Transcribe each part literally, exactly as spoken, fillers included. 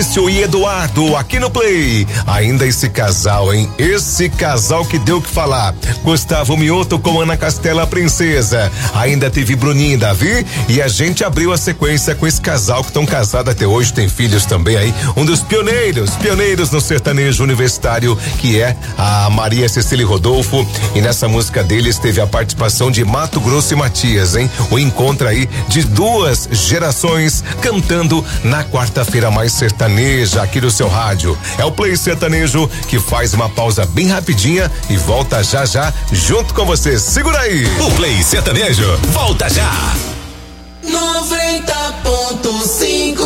Maurício e Eduardo aqui no Play. Ainda esse casal, hein? Esse casal que deu o que falar. Gustavo Mioto com Ana Castela Princesa. Ainda teve Bruninho e Davi e a gente abriu a sequência com esse casal que estão casados até hoje, tem filhos também aí. Um dos pioneiros, pioneiros no sertanejo universitário, que é a Maria Cecília e Rodolfo. E nessa música deles teve a participação de Mato Grosso e Matias, hein? O encontro aí de duas gerações cantando na quarta-feira mais sertaneja aqui do seu rádio. É o Play Sertanejo que faz uma pausa bem rapidinha e volta já já junto com você. Segura aí! O Play Sertanejo volta já! noventa ponto cinco.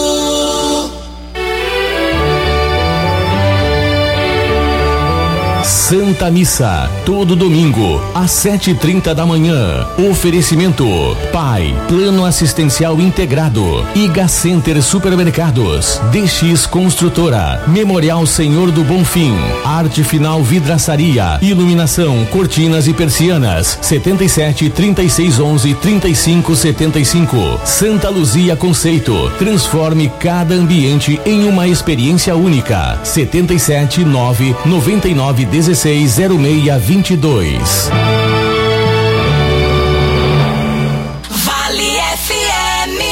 Santa Missa, todo domingo, às sete e trinta da manhã. Oferecimento: Pai, Plano Assistencial Integrado, Iga Center Supermercados, D X Construtora, Memorial Senhor do Bonfim, Arte Final Vidraçaria, Iluminação, Cortinas e Persianas, setenta e sete, trinta e seis, onze, trinta e cinco, setenta e cinco. Santa Luzia Conceito, transforme cada ambiente em uma experiência única. setenta e sete, nove, noventa e nove, dezesseis, zero seis, vinte e dois. Vale F M.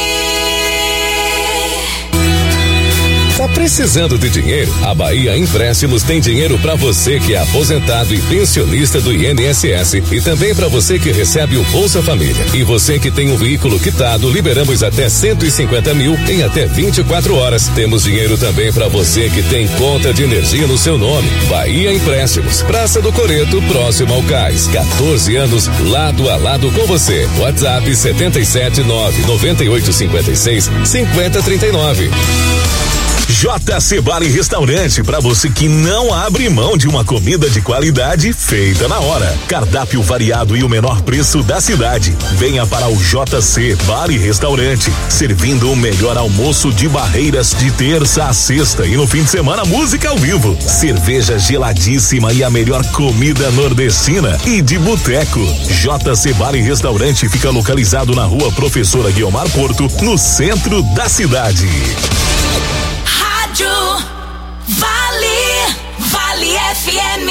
Tá precisando de dinheiro? A Bahia Empréstimos tem dinheiro para você que é aposentado e pensionista do I N S S e também para você que recebe o Bolsa Família. E você que tem um veículo quitado, liberamos até cento e cinquenta mil em até vinte e quatro horas. Temos dinheiro também para você que tem conta de energia no seu nome. Bahia Empréstimos, Praça do Coreto, próximo ao Cais. quatorze anos lado a lado com você. WhatsApp setenta e sete, nove, noventa e oito, cinquenta e seis, cinquenta, trinta e nove. J C Bar e Restaurante, para você que não abre mão de uma comida de qualidade feita na hora. Cardápio variado e o menor preço da cidade. Venha para o J C Bar e Restaurante, servindo o melhor almoço de Barreiras de terça a sexta e no fim de semana música ao vivo, cerveja geladíssima e a melhor comida nordestina e de boteco. J C Bar e Restaurante fica localizado na Rua Professora Guiomar Porto, no centro da cidade. Rádio Vale, Vale F M.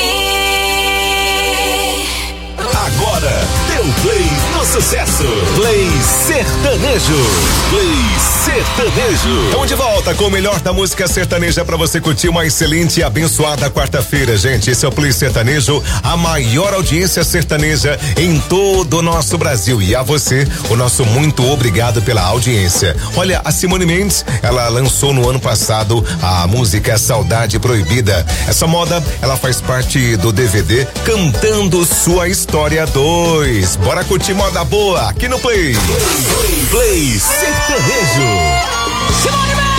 Agora, deu play no sucesso. Play Sertanejo. Play Sertanejo. Estamos de volta com o melhor da música sertaneja para você curtir uma excelente e abençoada quarta-feira, gente. Esse é o Play Sertanejo, a maior audiência sertaneja em todo o nosso Brasil. E a você, o nosso muito obrigado pela audiência. Olha, a Simone Mendes, ela lançou no ano passado a música Saudade Proibida. Essa moda, ela faz parte do D V D Cantando Sua História dois. Bora curtir moda boa aqui no Play. Play, Play Sertanejo. Simone Mendes.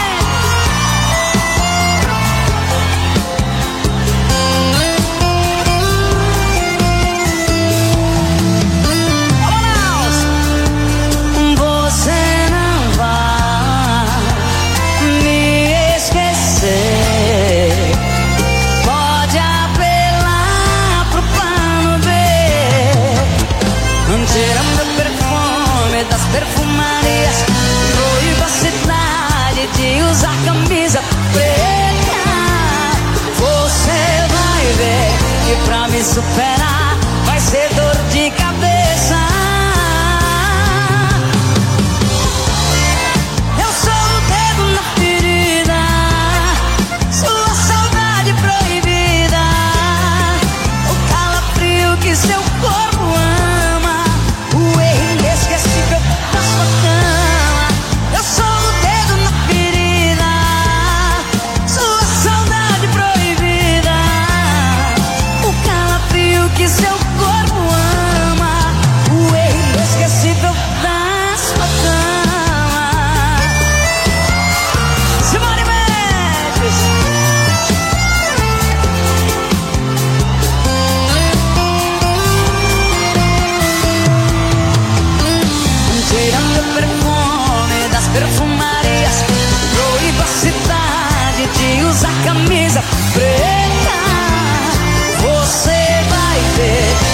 Você não vai me esquecer. Pode apelar pro plano B. Tira meu perfume das perfumarias. Proíba a cidade de usar camisa preta. Você vai ver que pra me superar vai ser dor de cabeça. Eu sou o dedo na ferida, sua saudade proibida, o calafrio que seu corpo ama, o erro inesquecível da sua cama. Eu sou o dedo na ferida, sua saudade proibida, o calafrio que seu corpo ama, o erro inesquecível da sua cama. Simone Mendes. Tira meu perfume das perfumarias. Proíba a cidade de usar camisa preta. Você vai ver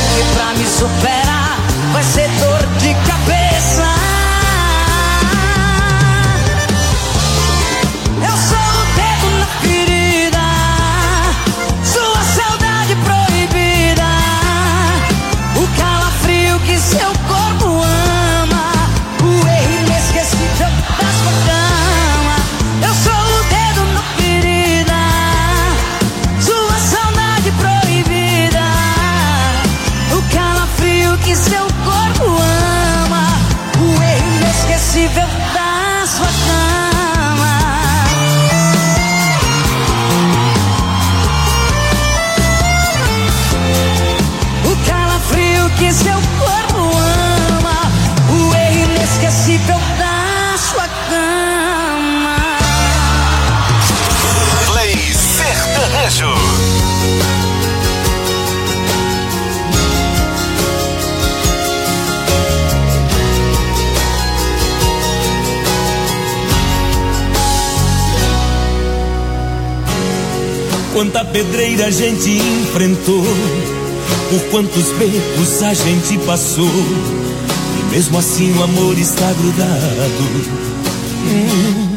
que seu corpo ama, o erro inesquecível da sua cama. O calafrio que seu corpo ama, o erro inesquecível da sua cama. Play Sertanejo. Quanta pedreira a gente enfrentou, por quantos becos a gente passou, e mesmo assim o amor está grudado. Hum.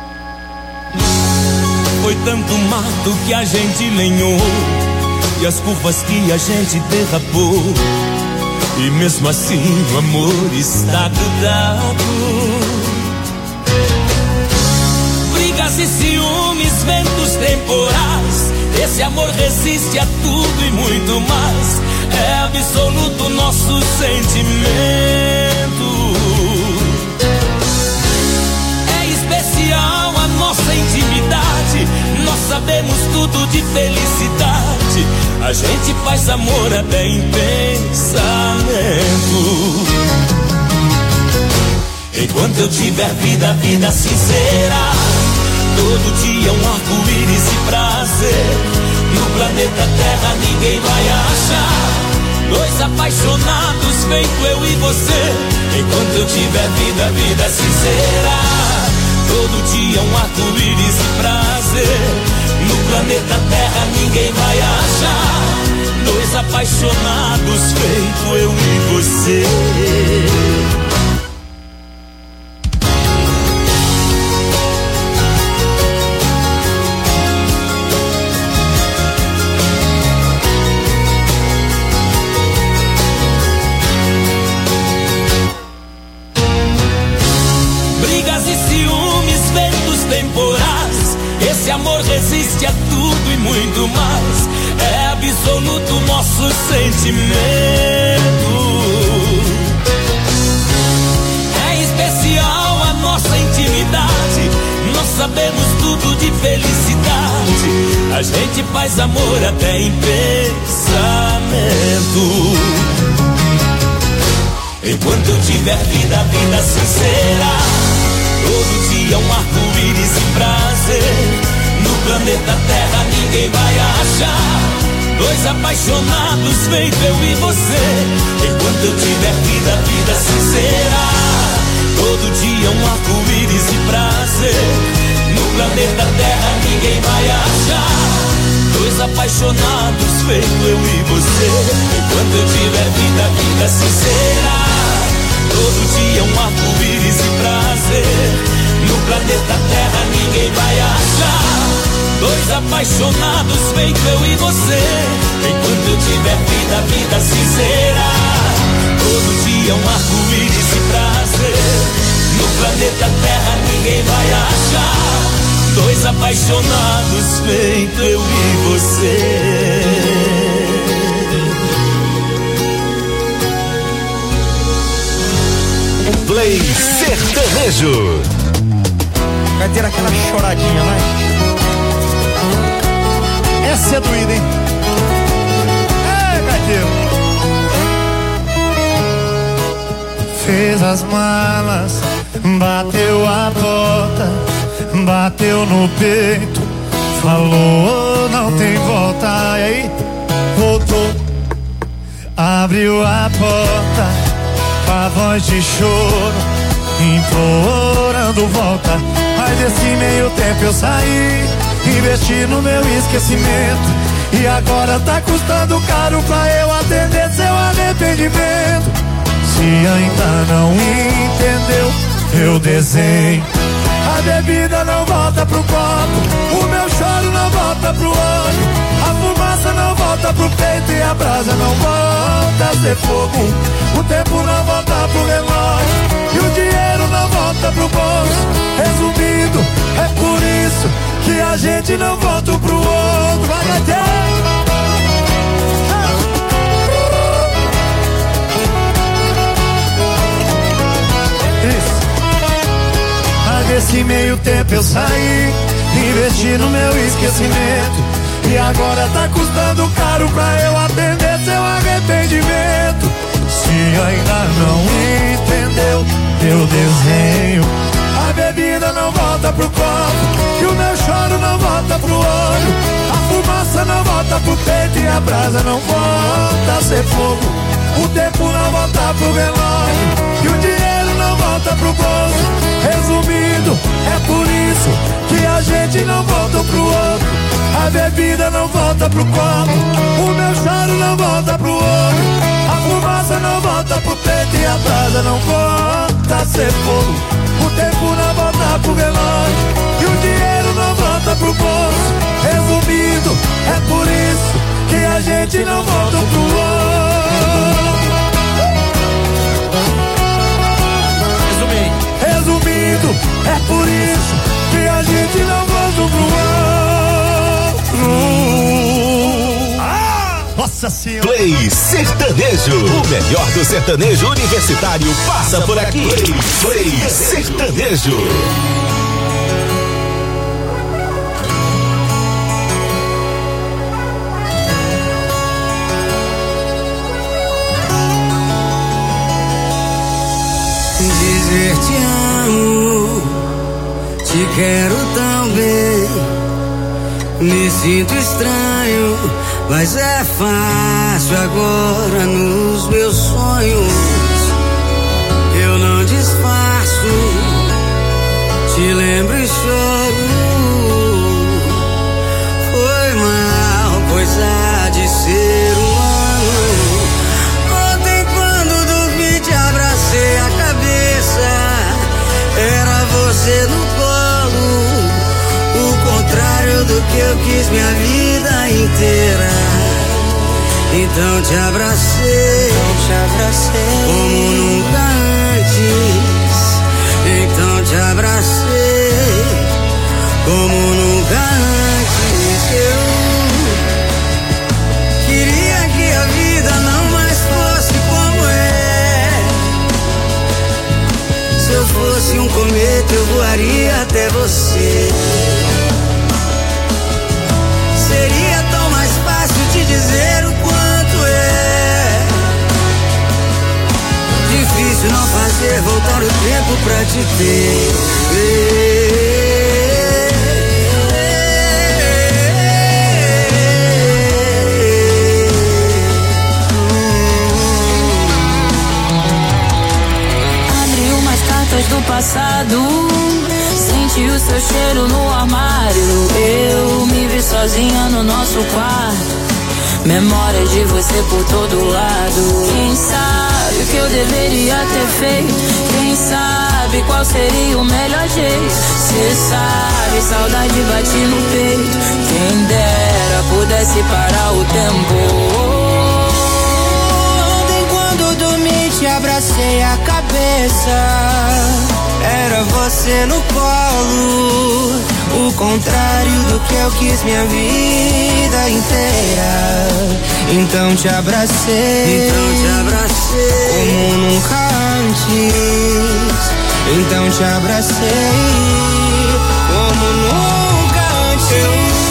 Foi tanto mato que a gente lenhou, e as curvas que a gente derrapou, e mesmo assim o amor está grudado. Brigas e ciúmes, ventos temporais, esse amor resiste a tudo e muito mais. É absoluto nosso sentimento. É especial a nossa intimidade, nós sabemos tudo de felicidade. A gente faz amor até em pensamento. Enquanto eu tiver vida, vida sincera, todo dia um arco-íris e prazer. No planeta Terra ninguém vai achar dois apaixonados feito eu e você. Enquanto eu tiver vida, vida sincera, todo dia um arco-íris e prazer. No planeta Terra ninguém vai achar dois apaixonados feito eu e você. Esse amor resiste a tudo e muito mais. É absoluto nosso sentimento. É especial a nossa intimidade, nós sabemos tudo de felicidade. A gente faz amor até em pensamento. Enquanto eu tiver vida, vida sincera, todo dia um arco-íris e prazer. No planeta Terra ninguém vai achar dois apaixonados feito eu e você. Enquanto eu tiver vida, vida sincera, todo dia um arco-íris e prazer. No planeta Terra ninguém vai achar dois apaixonados feito eu e você. Enquanto eu tiver vida, vida sincera, todo dia um arco-íris e prazer. No planeta Terra ninguém vai achar dois apaixonados feito eu e você. Enquanto eu tiver vida, vida sincera, todo dia um arco-íris e prazer. No planeta Terra ninguém vai achar dois apaixonados feito eu e você. Play Sertanejo. Vai ter aquela choradinha, vai. Essa é doída, hein? É, gaiteiro. Fez as malas, bateu a porta, bateu no peito, falou não tem volta. E aí, voltou, abriu a porta, com a voz de choro, implorando volta. Mas desse meio tempo eu saí, investi no meu esquecimento, e agora tá custando caro pra eu atender seu arrependimento. Se ainda não entendeu, eu desenho. A bebida não volta pro copo, o meu choro não volta pro olho, a fumaça não volta pro peito e a brasa não volta a ser fogo. O tempo não volta pro relógio e o dinheiro não volta pro bolso. Resumindo, é por isso que a gente não volta um pro outro. Vai, vai ter. desse meio tempo eu saí, investi no meu esquecimento, e agora tá custando caro pra eu atender seu arrependimento. Se ainda não entendeu meu desenho, a bebida não volta pro copo, e o meu choro não volta pro olho, a fumaça não volta pro peito e a brasa não volta a ser fogo, o tempo não volta pro relógio e o dinheiro não volta pro bolso. Resumindo, é por isso que a gente não volta pro outro, a bebida não volta pro copo, o meu choro não volta pro olho, a fumaça não volta pro peito e a brasa não volta a ser fogo, o tempo não volta pro relógio e o dinheiro não volta pro bolso. Resumindo, é por isso que a gente não volta pro outro. Resumindo, é por isso que a gente não volta pro outro. Ah, nossa senhora. Play Sertanejo, o melhor do sertanejo universitário passa por aqui. Play, Play Sertanejo. Dizer te amo, te quero tão bem, me sinto estranho, mas é fácil agora nos meus sonhos. Eu não disfarço, te lembro e choro. Foi mal, pois há de ser humano. Ontem quando dormi te abracei a cabeça, era você no colo, o contrário do que eu quis minha vida inteira. Então te abracei, te abracei como nunca antes. Então te abracei como nunca antes. Eu queria que a vida não mais fosse como é. Se eu fosse um cometa eu voaria até você. Seria tão mais fácil te dizer o quanto é difícil não fazer voltar o tempo pra te ter. Abri umas cartas do passado, senti o seu cheiro no armário. Eu me vi sozinha no nosso quarto, memórias de você por todo lado. Quem sabe o que eu deveria ter feito? Quem sabe qual seria o melhor jeito? Cê sabe, saudade bate no peito. Quem dera pudesse parar o tempo. Ontem quando dormi te abracei a cabeça, era você no colo, o contrário do que eu quis minha vida inteira. Então te abracei, então te abracei como nunca antes. Então te abracei como nunca antes. Eu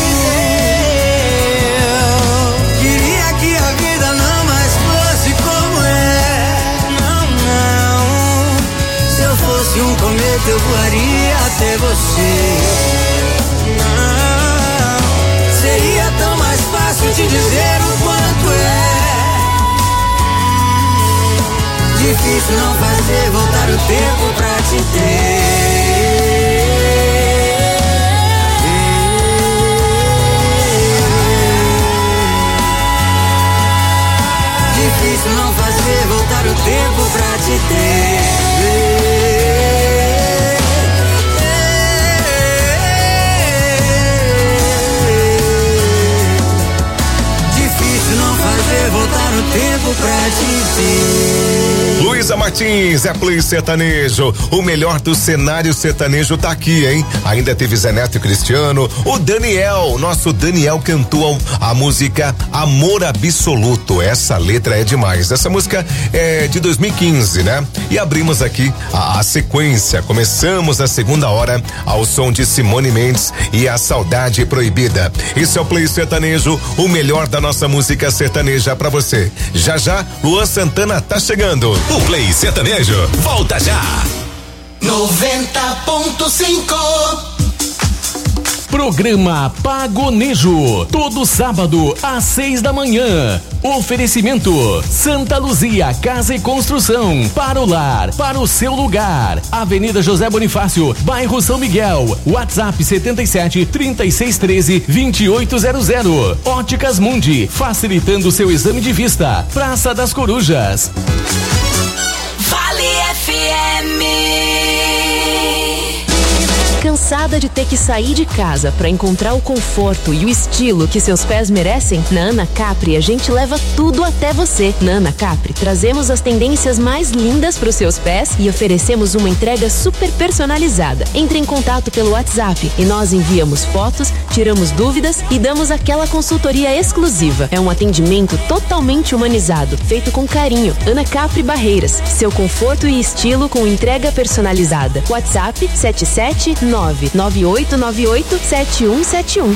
queria que a vida não mais fosse como é. Não, não. Se eu fosse um cometa eu voaria até você. Não. Seria tão mais fácil te dizer o quanto é difícil não fazer voltar o tempo pra te ter. Difícil não fazer voltar o tempo pra te ter. Difícil não fazer voltar o tempo pra te ter. Luiz Luísa Martins, é Play Sertanejo. O melhor do cenário sertanejo tá aqui, hein? Ainda teve Zé Neto e Cristiano. O Daniel, nosso Daniel cantou a música Amor Absoluto. Essa letra é demais. Essa música é de dois mil e quinze, né? E abrimos aqui a, a sequência. Começamos a segunda hora ao som de Simone Mendes e A Saudade Proibida. Isso é o Play Sertanejo, o melhor da nossa música sertaneja pra você. Já já, Luan Santana tá chegando. O Play Sertanejo volta já. noventa ponto cinco. Programa Pagonejo, todo sábado às seis da manhã. Oferecimento Santa Luzia Casa e Construção, para o lar, para o seu lugar. Avenida José Bonifácio, bairro São Miguel. WhatsApp setenta e sete, trinta e seis, treze, vinte e oito zero zero. Óticas Mundi, facilitando seu exame de vista. Praça das Corujas. Vale F M. Cansada de ter que sair de casa para encontrar o conforto e o estilo que seus pés merecem? Na Ana Capri a gente leva tudo até você. Na Ana Capri trazemos as tendências mais lindas para os seus pés e oferecemos uma entrega super personalizada. Entre em contato pelo WhatsApp e nós enviamos fotos, tiramos dúvidas e damos aquela consultoria exclusiva. É um atendimento totalmente humanizado, feito com carinho. Ana Capri Barreiras, seu conforto e estilo com entrega personalizada. WhatsApp sete sete nove nove oito nove oito sete um sete um.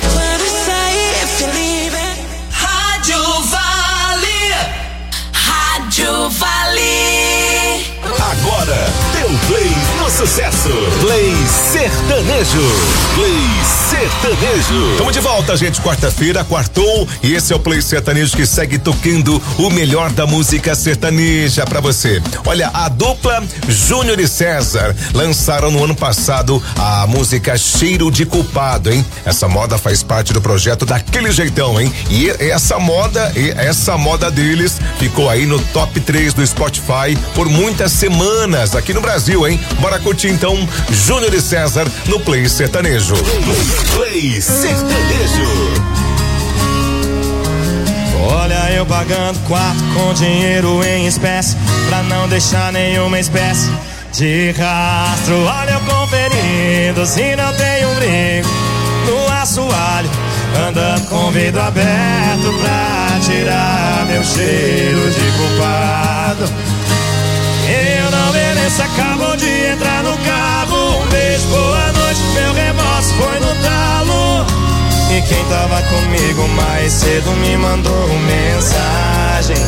Rádio Vale. Rádio Vale. Agora, deu play no sucesso. Play Sertanejo. Play Sertanejo. Estamos de volta, gente. Quarta-feira, quartou. E esse é o Play Sertanejo que segue tocando o melhor da música sertaneja pra você. Olha, a dupla Júnior e César lançaram no ano passado a música Cheiro de Culpado, hein? Essa moda faz parte do projeto Daquele Jeitão, hein? E essa moda, essa moda deles ficou aí no top três do Spotify por muitas semanas aqui no Brasil, hein? Bora curtir então Júnior e César no Play Sertanejo. Play Sertanejo. Olha eu pagando quarto com dinheiro em espécie, pra não deixar nenhuma espécie de rastro. Olha eu conferindo se não tem um brinco no assoalho, andando com vidro aberto pra tirar meu cheiro de culpado. Eu não mereço, acabou de entrar no carro. Um beijo, boa noite, meu remorso foi no talo. E quem tava comigo mais cedo me mandou mensagem.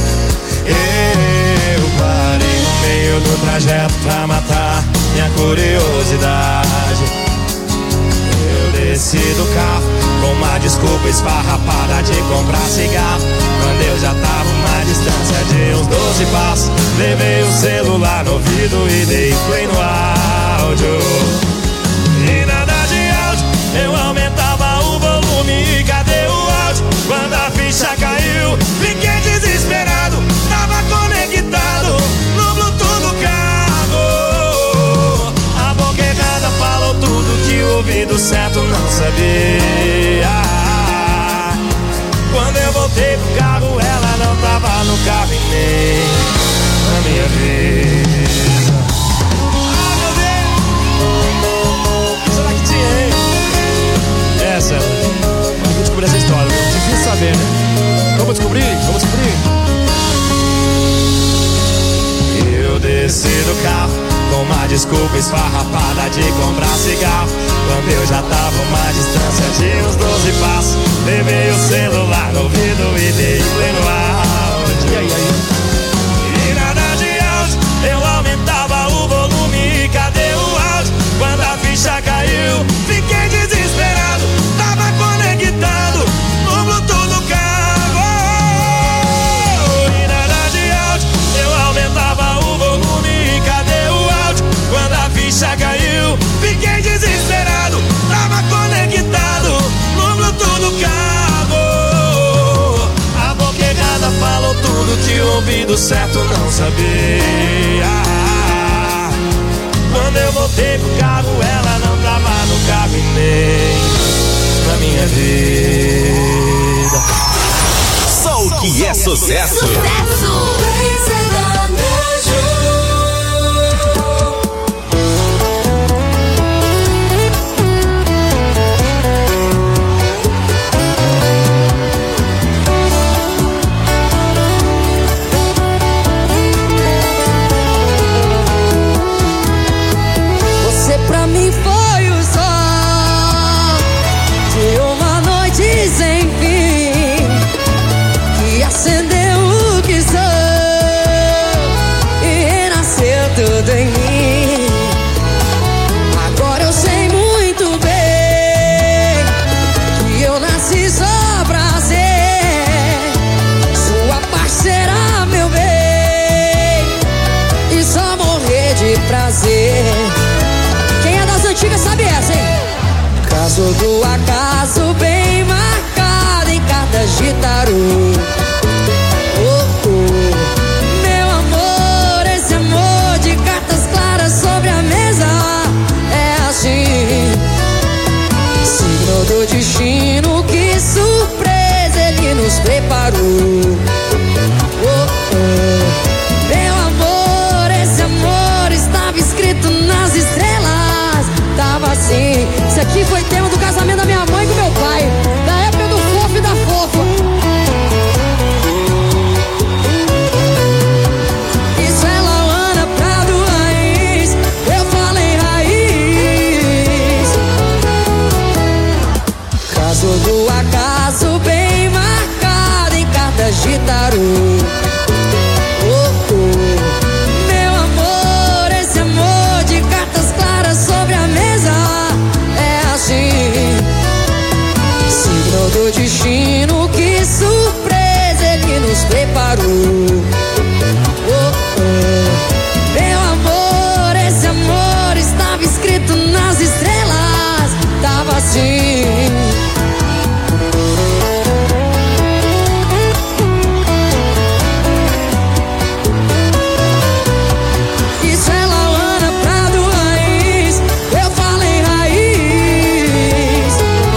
Eu parei no meio do trajeto pra matar minha curiosidade. Eu desci do carro com uma desculpa esfarrapada de comprar cigarro, quando eu já tava uma distância de uns doze passos. Levei o celular no ouvido e dei play no áudio. E nada de áudio, eu aumentava o volume. E cadê o áudio? Quando a ficha caiu, fiquei desesperado. Tava conectado no Bluetooth do carro. A boca errada falou tudo que o ouvido certo não sabia. Quando eu voltei pro carro, ela não tava no carro e nem na minha vida. Ah, meu Deus! Será que tinha, hein? Essa, eu vou descobrir essa história. Difícil saber, né? Vamos descobrir, vamos descobrir. Eu desci do carro com uma desculpa esfarrapada de comprar cigarro, quando eu já tava uma distância de uns doze passos. Levei o celular no ouvido e dei play no áudio. E aí, aí? E nada de áudio, eu aumentava o volume. E cadê o áudio? Quando a ficha caiu, fiquei desesperado. Tava conectado no Bluetooth do carro. E nada de áudio, eu aumentava o volume. E cadê o áudio? Quando a ficha caiu, fiquei desesperado. Tava conectado no Bluetooth do carro. A boca errada falou tudo que o ouvido certo não sabia. Quando eu voltei pro carro, ela não tava no carro e nem na minha vida. Só o que é sucesso. Sucesso. Caso do acaso bem marcado em cartas de tarô. Oh, oh. Meu amor, esse amor de cartas claras sobre a mesa é assim. Signo do destino, que surpresa ele nos preparou. Oh, oh. Meu amor, esse amor estava escrito nas estrelas. Tava assim. Isso aqui foi tema do casamento da minha mãe com meu pai, da época do fofo e da fofa. Isso é Lauana Prado Raiz, eu falei raiz. Caso do acaso bem marcado em cartas de tarô. Oh, oh. Meu amor, esse amor de cartas claras sobre a mesa é assim. Signo do destino, que surpresa ele nos preparou. Oh, oh. Meu amor, esse amor estava escrito nas estrelas. Tava assim. Isso é Lauana Prado Raiz, eu falei raiz.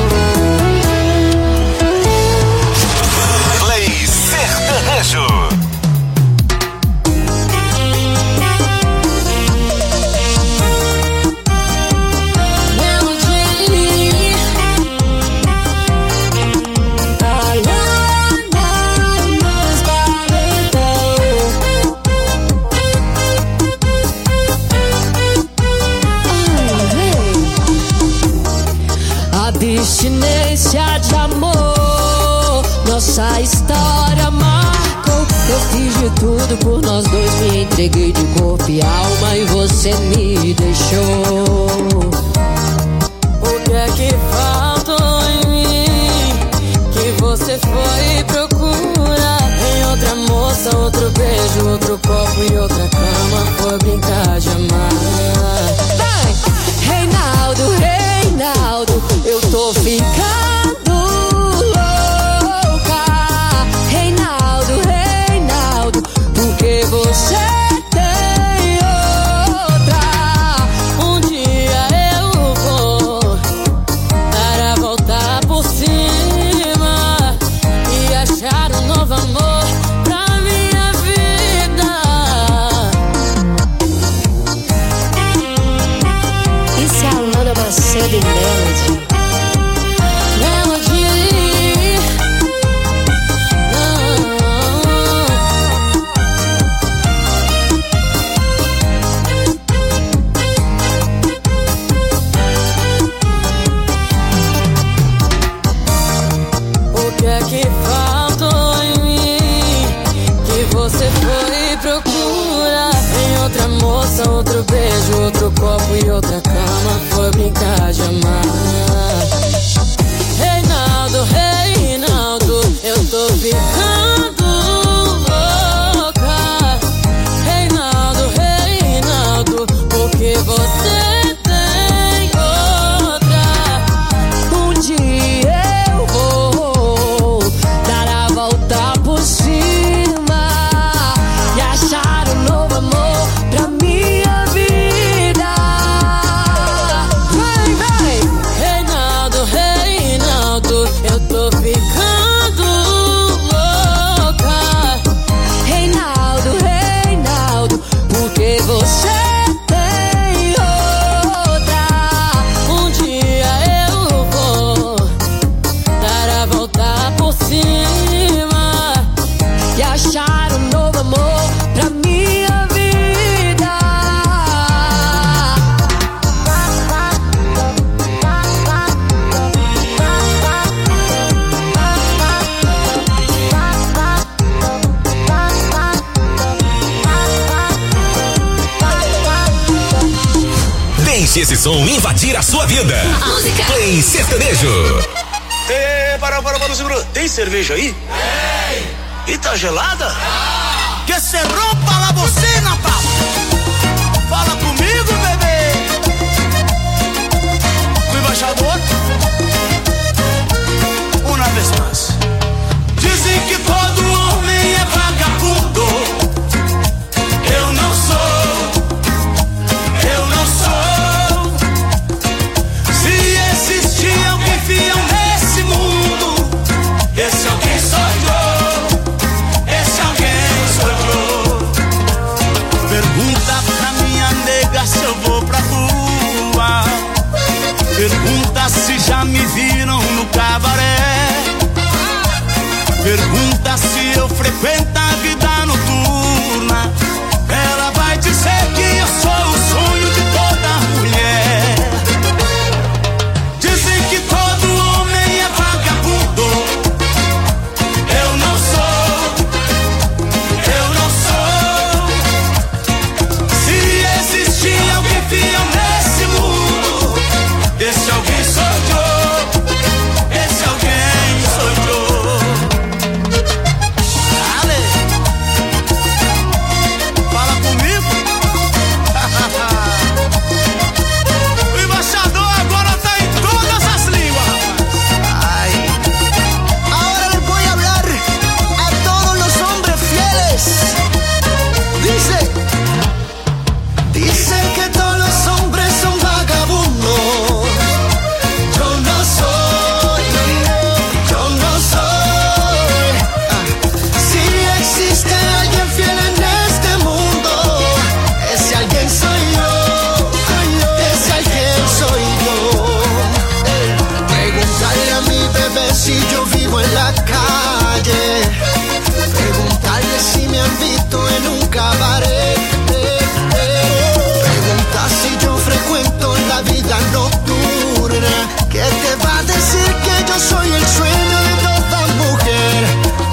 Play Sertanejo. Abstinência de amor, nossa história marcou. Eu fiz de tudo por nós dois, me entreguei de corpo e alma e você me deixou. O que é que faltou em mim que você foi procurar? Em outra moça, outro beijo, outro copo e outra cama, foi brincar de amar. Vai, Reinaldo, Reinaldo, eu tô ficando louca. Reinaldo, Reinaldo, porque você tem outra. Um dia eu vou dar a volta por cima e achar um novo amor pra minha vida. Isso é a Lana Macedo e Melody. O que é que faltou em mim que você foi procurar? Em outra moça, outro beijo, outro copo e outra cama, foi brincar de amar. Reinaldo, Reinaldo, eu tô ficando louca. Reinaldo, Reinaldo, porque você tem outra. Um dia eu vou dar a volta por cima e achar um novo amor pra minha vida. Vai, vai! Reinaldo, Reinaldo, eu tô ficando louca. Reinaldo, Reinaldo, porque você tem outra. Um dia eu vou dar a volta por cima e achar um novo amor pra minha vida. Deixe esse som invadir a sua vida. Música. Play Sertanejo. Ê, para, para, para, segura. Tem cerveja aí? Tem. E tá gelada? Ah. Que se rompa lá você, Natal. Fala comigo, bebê. O embaixador já me viram no cabaré. Pergunta se eu frequento a vida noturna. Ela vai dizer que eu sou o sonho de toda mulher. Dizem que todo homem é vagabundo. Eu não sou, eu não sou. Se existir alguém fiel nesse mundo, esse alguém sou eu. Esse alguém sou eu. Si yo vivo en la calle, preguntarle si me han visto en un cabaret, preguntar si yo frecuento la vida nocturna, que te va a decir que yo soy el sueño de toda mujer.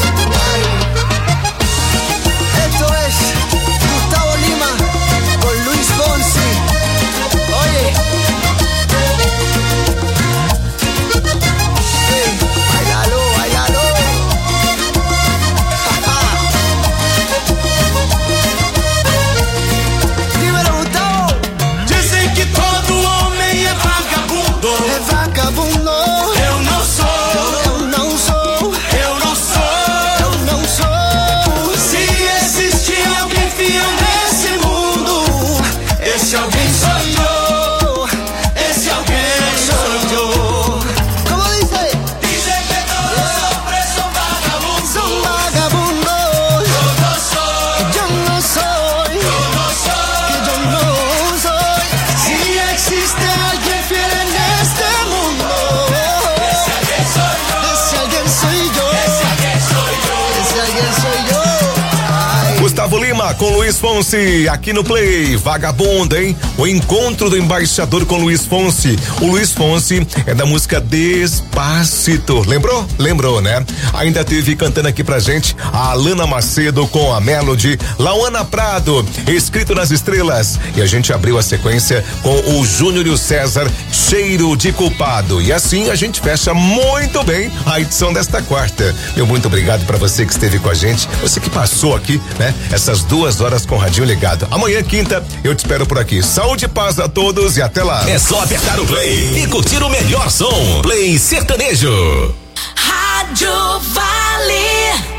Esto es Gustavo Lima con Luis Fonsi. Oye. Gustavo Lima com Luiz Fonsi aqui no Play. Vagabunda, hein? O encontro do embaixador com Luiz Fonsi. O Luiz Fonsi é da música Despacito. Lembrou? Lembrou, né? Ainda teve cantando aqui pra gente a Alana Macedo com a Melody, Lauana Prado, Escrito nas Estrelas. E a gente abriu a sequência com o Júnior e o César, Cheiro de Culpado. E assim a gente fecha muito bem a edição desta quarta. Meu muito obrigado pra você que esteve com a gente, você que passou aqui, né? Essas duas horas com o radinho ligado. Amanhã, quinta, eu te espero por aqui. Saúde e paz a todos e até lá. É só apertar o play e curtir o melhor som. Play Sertanejo. Rádio Vale.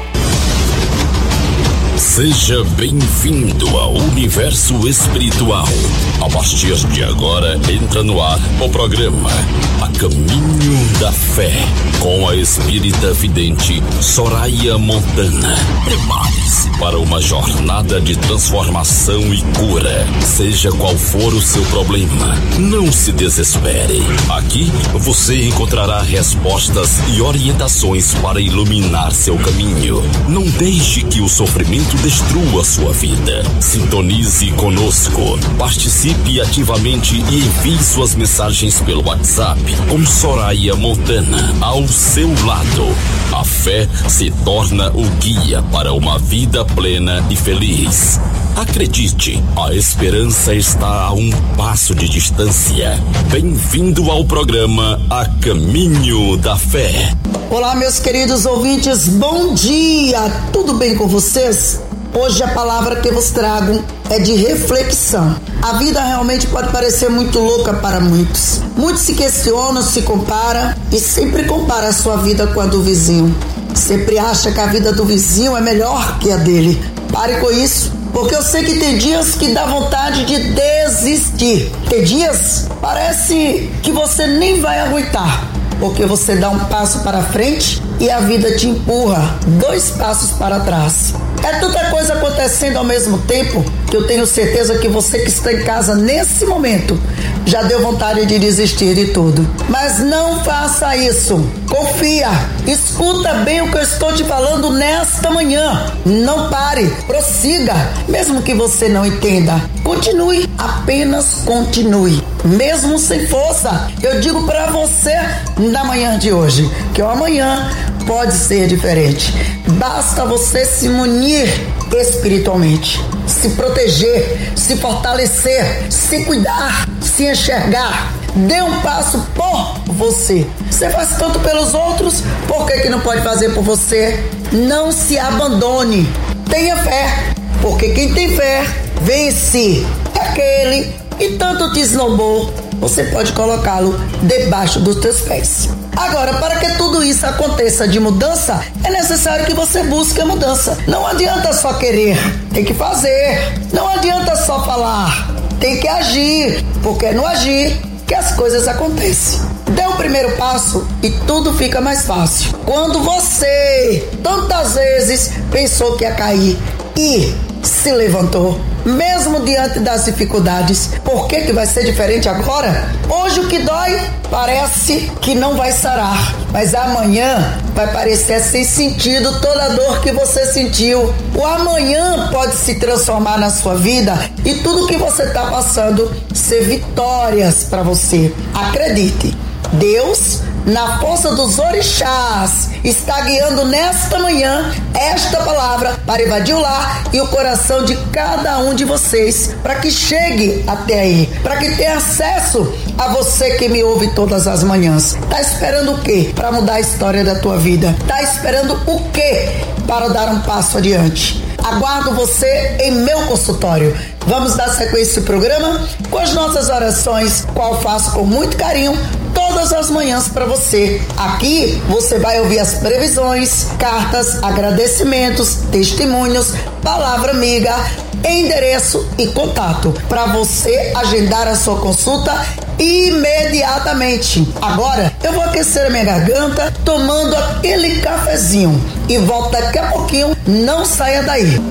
Seja bem-vindo ao universo espiritual. A partir de agora, entra no ar o programa A Caminho da Fé, com a espírita vidente Soraya Montana. Prepare-se para uma jornada de transformação e cura. Seja qual for o seu problema, não se desespere. Aqui você encontrará respostas e orientações para iluminar seu caminho. Não deixe que o sofrimento destrua sua vida. Sintonize conosco. Participe ativamente e envie suas mensagens pelo WhatsApp com Soraya Montana ao seu lado. A fé se torna o guia para uma vida plena e feliz. Acredite, a esperança está a um passo de distância. Bem-vindo ao programa A Caminho da Fé. Olá, meus queridos ouvintes, bom dia! Tudo bem com vocês? Hoje a palavra que eu vos trago é de reflexão. A vida realmente pode parecer muito louca para muitos. Muitos se questionam, se comparam e sempre compara a sua vida com a do vizinho. Sempre acha que a vida do vizinho é melhor que a dele. Pare com isso, porque eu sei que tem dias que dá vontade de desistir. Tem dias parece que você nem vai aguentar, porque você dá um passo para frente e a vida te empurra dois passos para trás. É tanta coisa acontecendo ao mesmo tempo que eu tenho certeza que você que está em casa nesse momento já deu vontade de desistir de tudo. Mas não faça isso. Confia. Escuta bem o que eu estou te falando nesta manhã. Não pare. Prossiga. Mesmo que você não entenda, continue. Apenas continue. Mesmo sem força, eu digo para você na manhã de hoje que o amanhã pode ser diferente. Basta você se munir espiritualmente, se proteger, se fortalecer, se cuidar, se enxergar. Dê um passo por você. Você faz tanto pelos outros, por que que não pode fazer por você? Não se abandone. Tenha fé, porque quem tem fé vence. Aquele que tanto te esnobou, você pode colocá-lo debaixo dos teus pés. Agora, para que tudo isso aconteça de mudança, é necessário que você busque a mudança. Não adianta só querer, tem que fazer. Não adianta só falar, tem que agir, porque é no agir que as coisas acontecem. Dê o primeiro passo e tudo fica mais fácil. Quando você tantas vezes pensou que ia cair e se levantou, mesmo diante das dificuldades, por que que vai ser diferente agora? Hoje o que dói parece que não vai sarar, mas amanhã vai parecer sem sentido toda a dor que você sentiu. O amanhã pode se transformar na sua vida e tudo que você está passando ser vitórias para você. Acredite, Deus, na força dos orixás, está guiando nesta manhã esta palavra para invadir o lar e o coração de cada um de vocês, para que chegue até aí, para que tenha acesso a você que me ouve todas as manhãs. Tá esperando o quê para mudar a história da tua vida? Tá esperando o quê para dar um passo adiante? Aguardo você em meu consultório. Vamos dar sequência ao programa com as nossas orações, qual faço com muito carinho todas as manhãs para você. Aqui você vai ouvir as previsões, cartas, agradecimentos, testemunhos, palavra amiga, endereço e contato para você agendar a sua consulta imediatamente. Agora eu vou aquecer a minha garganta tomando aquele cafezinho e volto daqui a pouquinho. Não saia daí.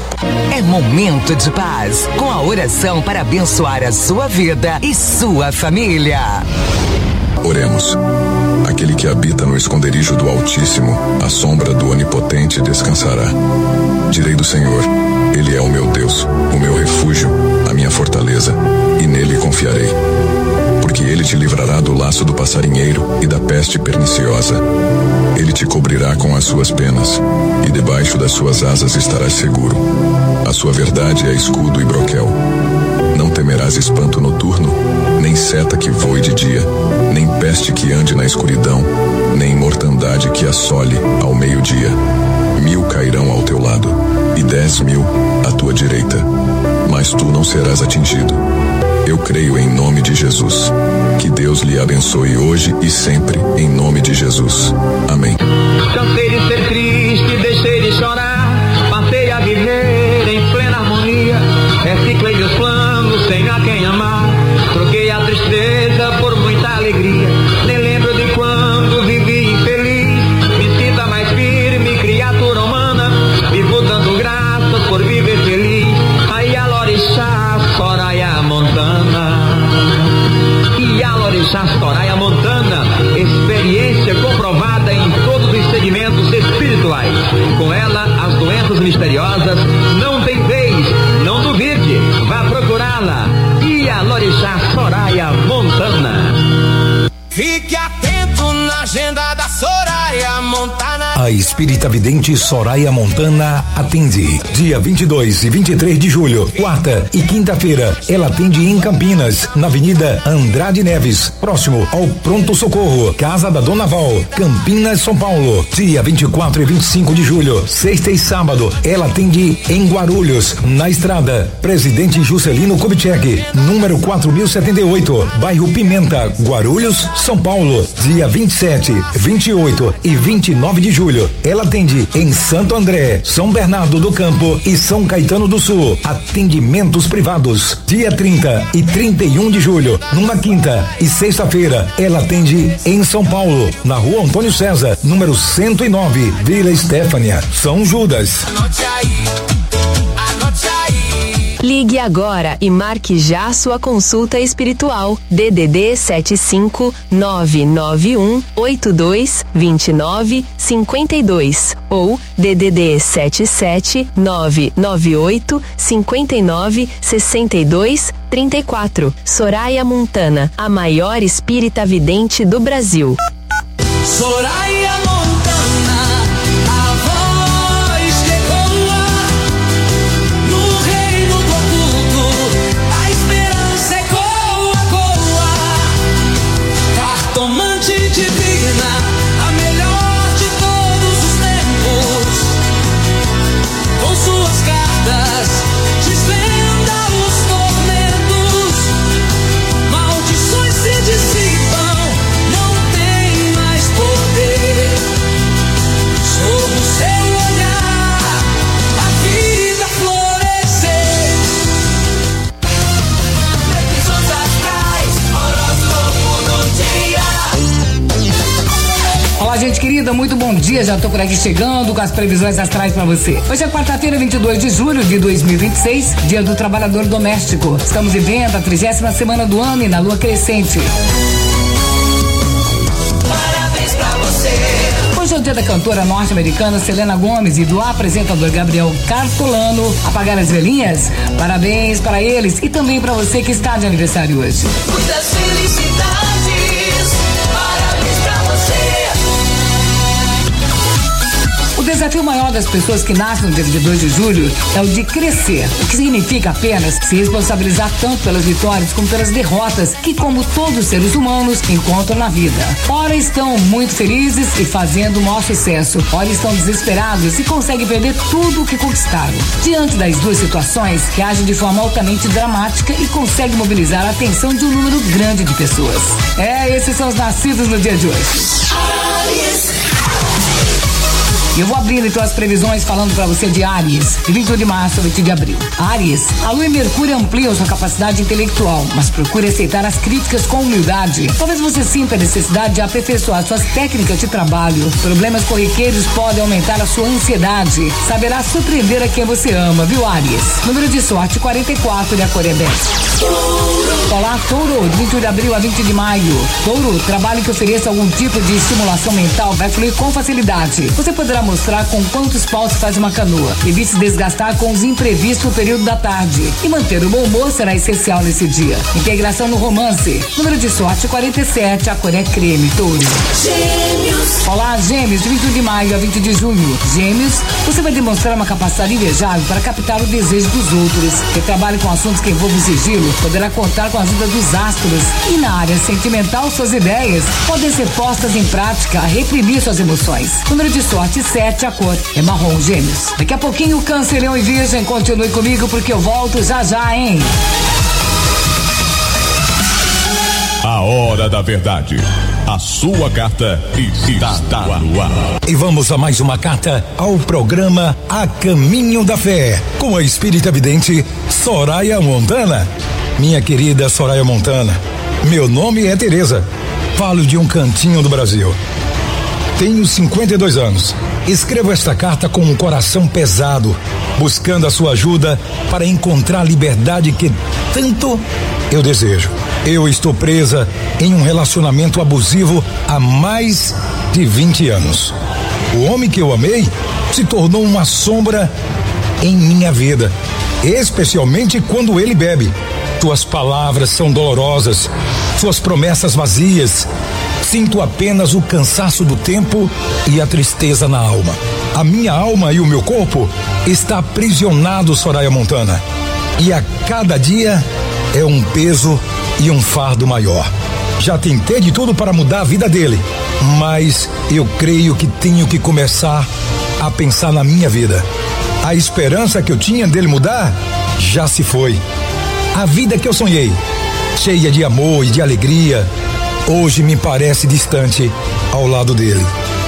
É momento de paz, com a oração para abençoar a sua vida e sua família. Oremos. Aquele que habita no esconderijo do Altíssimo, à sombra do Onipotente descansará. Direi do Senhor, Ele é o meu Deus, o meu refúgio, a minha fortaleza, e nele confiarei. Porque Ele te livrará do laço do passarinheiro e da peste perniciosa. Ele te cobrirá com as suas penas, e debaixo das suas asas estarás seguro. A sua verdade é escudo e broquel. Não temerás espanto noturno, nem seta que voe de dia, nem peste que ande na escuridão, nem mortandade que assole ao meio-dia. Mil cairão ao teu lado, e dez mil à tua direita, mas tu não serás atingido. Eu creio em nome de Jesus. Que Deus lhe abençoe hoje e sempre, em nome de Jesus. Amém. Cansei de ser triste, deixei de chorar, passei a viver em plena harmonia. Reciclei meus planos sem a quem amar, troquei a tristeza por muita alegria. Nem lembro de quando vivi infeliz, me sinta mais firme, criatura humana, vivo dando graças por viver feliz. Aí a Lorixá, Soraya Montana, e a Lorixá, Soraya Montana, experiência comprovada em todos os segmentos espirituais. Com ela, as doenças misteriosas não têm vez, não duvide, vá procurá-la. E a Lorixá, Soraya Montana. Fique atento na agenda da Soraya Montana. A espírita vidente Soraya Montana atende dia vinte e dois e vinte e três de julho, quarta e quinta-feira. Ela atende em Campinas, na Avenida Andrade Neves, próximo ao Pronto Socorro, Casa da Dona Val, Campinas, São Paulo. Dia vinte e quatro e vinte e cinco de julho, sexta e sábado. Ela atende em Guarulhos, na estrada Presidente Juscelino Kubitschek, número quatro mil e setenta e oito, bairro Pimenta, Guarulhos, São Paulo. Dia vinte e sete, vinte e oito e vinte e nove de julho. julho, ela atende em Santo André, São Bernardo do Campo e São Caetano do Sul. Atendimentos privados. Dia trinta e trinta e um de julho, numa quinta e sexta-feira, ela atende em São Paulo, na Rua Antônio César, número cento e nove, Vila Estefânia, São Judas. Anote aí, anote aí. Ligue agora e marque já sua consulta espiritual. D D D sete cinco nove nove um oito dois dois nove cinco dois ou D D D sete sete nove nove oito cinco nove seis dois três quatro. Soraya Montana, a maior espírita vidente do Brasil. Soraya Montana, a voz que ecoa no reino do oculto, a esperança ecoa, ecoa. Cartomante divina, a melhor de todos os tempos, com suas cartas desvenda os tormentos, maldições se dissipam, não tem mais poder. Sob o seu olhar, a vida florescer. Previsões astrais, horóscopo do dia. Olá, gente querida, muito bom dia. Já tô por aqui chegando com as previsões astrais pra você. Hoje é quarta-feira, vinte e dois de julho de dois mil e vinte e seis, dia do trabalhador doméstico. Estamos vivendo a trigésima semana do ano e na lua crescente. Parabéns pra você. Hoje é o dia da cantora norte-americana Selena Gomez e do apresentador Gabriel Cartolano. Apagar as velhinhas? Parabéns para eles e também para você que está de aniversário hoje. Muitas felicidades. Parabéns pra você. O desafio maior das pessoas que nascem no dia vinte e dois de julho é o de crescer, o que significa apenas se responsabilizar tanto pelas vitórias como pelas derrotas que, como todos os seres humanos, encontram na vida. Ora estão muito felizes e fazendo o maior sucesso, ora estão desesperados e conseguem perder tudo o que conquistaram. Diante das duas situações, reagem de forma altamente dramática e conseguem mobilizar a atenção de um número grande de pessoas. É, esses são os nascidos no dia de hoje. Eu vou abrindo então as previsões falando pra você de Áries, de vinte e um de março a vinte de abril. Áries, a Lua e Mercúrio ampliam sua capacidade intelectual, mas procure aceitar as críticas com humildade. Talvez você sinta a necessidade de aperfeiçoar suas técnicas de trabalho. Problemas corriqueiros podem aumentar a sua ansiedade. Saberá surpreender a quem você ama, viu, Áries? Número de sorte quarenta e quatro, e a cor é dez. Olá, Touro, de vinte e um de abril a vinte de maio. Touro, trabalho que ofereça algum tipo de estimulação mental vai fluir com facilidade. Você poderá mostrar com quantos paus se faz uma canoa. Evite se desgastar com os imprevistos no período da tarde. E manter o bom humor será essencial nesse dia. Integração no romance. Número de sorte quarenta e sete, a cor é creme, Touro. Gêmeos. Olá, Gêmeos, de vinte e um de maio a vinte de junho. Gêmeos, você vai demonstrar uma capacidade invejável para captar o desejo dos outros. Quem trabalha com assuntos que envolvam sigilo poderá contar com a ajuda dos astros. E na área sentimental, suas ideias podem ser postas em prática a reprimir suas emoções. Número de sorte sete, a cor é marrom, Gêmeos. Daqui a pouquinho, Câncer, Leão e Virgem, continue comigo porque eu volto já já, hein? A hora da verdade. A sua carta está no ar. E vamos a mais uma carta ao programa A Caminho da Fé, com a espírita vidente Soraya Montana. Minha querida Soraya Montana, meu nome é Tereza. Falo de um cantinho do Brasil. Tenho cinquenta e dois anos. Escrevo esta carta com um coração pesado, buscando a sua ajuda para encontrar a liberdade que tanto eu desejo. Eu estou presa em um relacionamento abusivo há mais de vinte anos. O homem que eu amei se tornou uma sombra em minha vida, especialmente quando ele bebe. Suas palavras são dolorosas, suas promessas vazias. Sinto apenas o cansaço do tempo e a tristeza na alma. A minha alma e o meu corpo está aprisionado, Soraya Montana. E a cada dia é um peso e um fardo maior. Já tentei de tudo para mudar a vida dele, mas eu creio que tenho que começar a pensar na minha vida. A esperança que eu tinha dele mudar já se foi. A vida que eu sonhei, cheia de amor e de alegria, hoje me parece distante ao lado dele.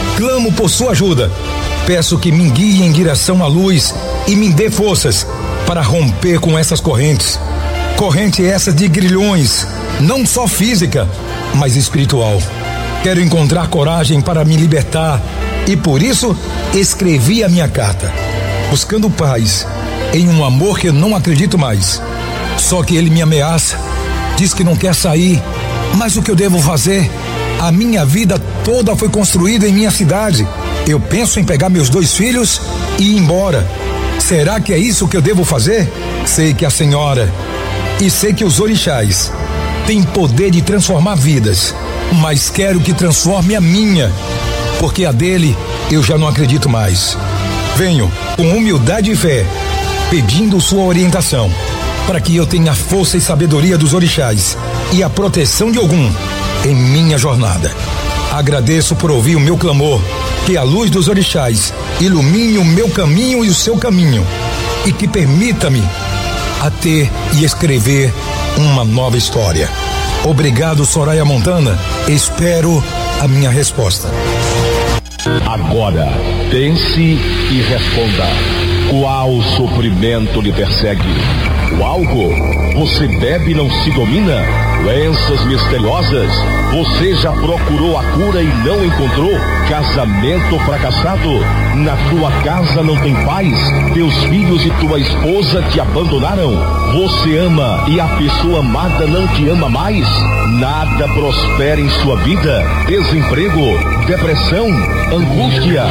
Clamo por sua ajuda. Peço que me guie em direção à luz e me dê forças para romper com essas correntes. Corrente essa de grilhões, não só física, mas espiritual. Quero encontrar coragem para me libertar e por isso escrevi a minha carta, buscando paz em um amor que eu não acredito mais. Só que ele me ameaça, diz que não quer sair, mas o que eu devo fazer? A minha vida toda foi construída em minha cidade. Eu penso em pegar meus dois filhos e ir embora. Será que é isso que eu devo fazer? Sei que a senhora e sei que os orixás têm poder de transformar vidas, mas quero que transforme a minha, porque a dele eu já não acredito mais. Venho com humildade e fé, pedindo sua orientação, para que eu tenha a força e sabedoria dos orixás e a proteção de Ogum em minha jornada. Agradeço por ouvir o meu clamor, que a luz dos orixás ilumine o meu caminho e o seu caminho, e que permita-me a ter e escrever uma nova história. Obrigado, Soraya Montana. Espero a minha resposta. Agora, pense e responda. Qual sofrimento lhe persegue? O álcool? Você bebe e não se domina? Doenças misteriosas? Você já procurou a cura e não encontrou? Casamento fracassado? Na tua casa não tem paz? Teus filhos e tua esposa te abandonaram? Você ama e a pessoa amada não te ama mais? Nada prospera em sua vida? Desemprego? Depressão? Angústia?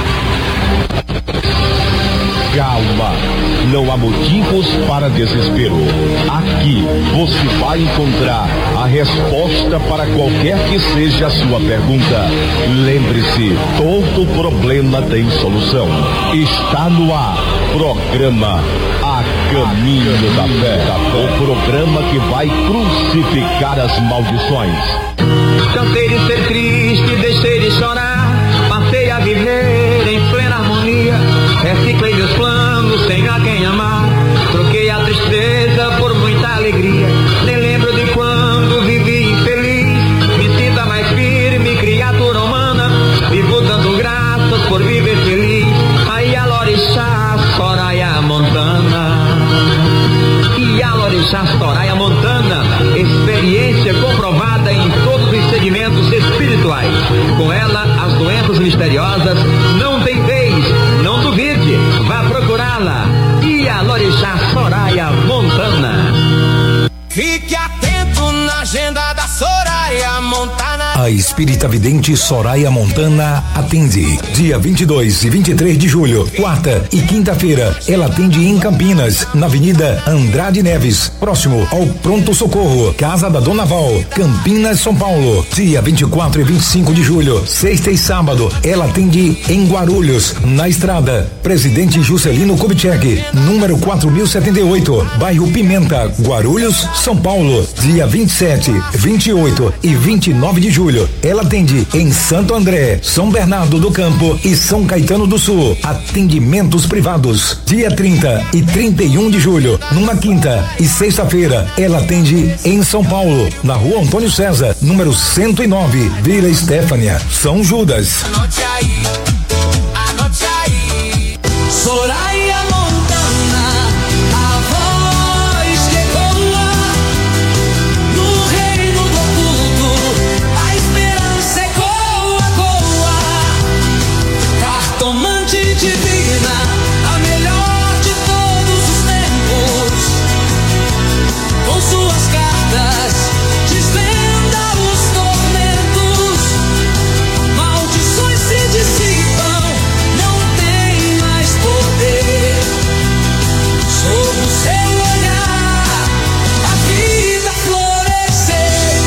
Calma, não há motivos para desespero. Aqui você vai encontrar a resposta para qualquer que seja a sua pergunta. Lembre-se, todo problema tem solução. Está no ar, programa A Caminho da Fé, o programa que vai crucificar as maldições. Cansei de ser triste, deixei de chorar, passei a viver em plena harmonia. Reciclei meus planos sem a quem amar, troquei a tristeza por muita alegria. Nem lembro de quando vivi infeliz, me sinta mais firme, criatura humana, vivo dando graças por viver feliz. Aí a Lorixá, Soraya Montana, e a Lorixá, Soraya Montana, experiência comprovada em todos os segmentos espirituais. Com ela, as doenças misteriosas não têm vez, não duvide, vá procurá-la. E a Lorixá, Soraya Montana. Fique atento na agenda da Soraya Montana. A espírita vidente Soraya Montana atende dia vinte e dois e vinte e três de julho, quarta e quinta-feira. Ela atende em Campinas, na Avenida Andrade Neves, próximo ao Pronto Socorro, Casa da Dona Val, Campinas, São Paulo. Dia vinte e quatro e vinte e cinco de julho, sexta e sábado, ela atende em Guarulhos, na estrada Presidente Juscelino Kubitschek, número quatro mil e setenta e oito, bairro Pimenta, Guarulhos, São Paulo. Dia vinte e sete, vinte e oito e vinte e nove de julho, ela atende em Santo André, São Bernardo do Campo e São Caetano do Sul. Atendimentos privados. Dia trinta e trinta e um de julho, numa quinta e sexta-feira, ela atende em São Paulo, na Rua Antônio César, número cento e nove, Vila Estefânia, São Judas. Anote aí, anote aí. Soraya Montana, a voz que ecoa no reino do oculto, a esperança ecoa, ecoa. Cartomante divina, a melhor de todos os tempos, com suas cartas desvenda os tormentos, maldições se dissipam, não tem mais poder. Sob o seu olhar, a vida florescer.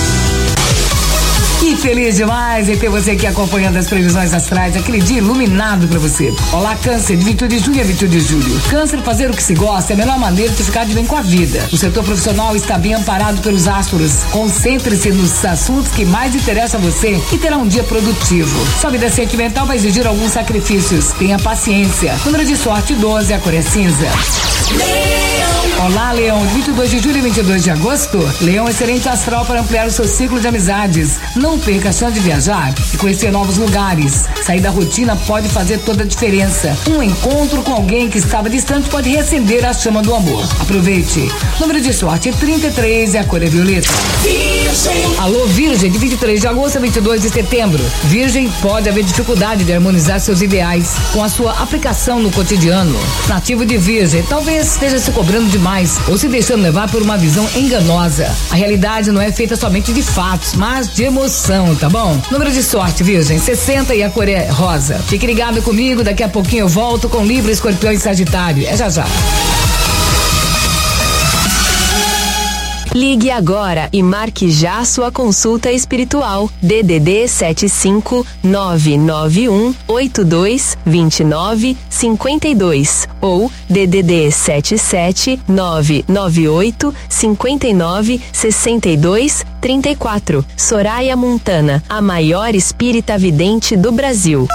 Que feliz demais em ter você aqui acompanhando as previsões astrais, aquele dia iluminado pra você. Olá, Câncer, de vinte e um de julho a vinte e um de julho. Câncer, fazer o que se gosta é a melhor maneira de ficar de bem com a vida. O setor profissional está bem amparado pelos astros. Concentre-se nos assuntos que mais interessam a você e terá um dia produtivo. Sua vida sentimental vai exigir alguns sacrifícios. Tenha paciência. Número de sorte doze, a cor é cinza. Olá, Olá, Leão, vinte e dois de julho e vinte e dois de agosto. Leão, excelente astral para ampliar o seu ciclo de amizades. Não perca a chance de viajar e conhecer novos lugares. Sair da rotina pode fazer toda a diferença. Um encontro com alguém que estava distante pode reacender a chama do amor. Aproveite. Número de sorte trinta e três e a cor é violeta. Virgem. Alô, Virgem, de vinte e três de agosto a vinte e dois de setembro. Virgem, pode haver dificuldade de harmonizar seus ideais com a sua aplicação no cotidiano. Nativo de Virgem, talvez esteja se cobrando demais ou se deixando levar por uma visão enganosa. A realidade não é feita somente de fatos, mas de emoção, tá bom? Número de sorte, Virgem, sessenta e a cor é rosa. Fique ligado comigo, daqui a pouquinho eu volto com Libra, Escorpião e Sagitário. É já já. Ligue agora e marque já sua consulta espiritual. D D D sete cinco nove nove um oito dois dois nove cinco dois ou D D D sete sete nove nove oito cinco nove seis dois três quatro. Soraya Montana, a maior espírita vidente do Brasil.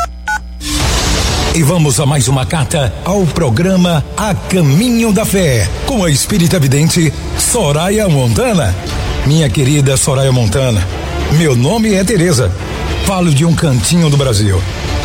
E vamos a mais uma carta ao programa A Caminho da Fé, com a espírita vidente Soraya Montana. Minha querida Soraya Montana, meu nome é Tereza, falo de um cantinho do Brasil.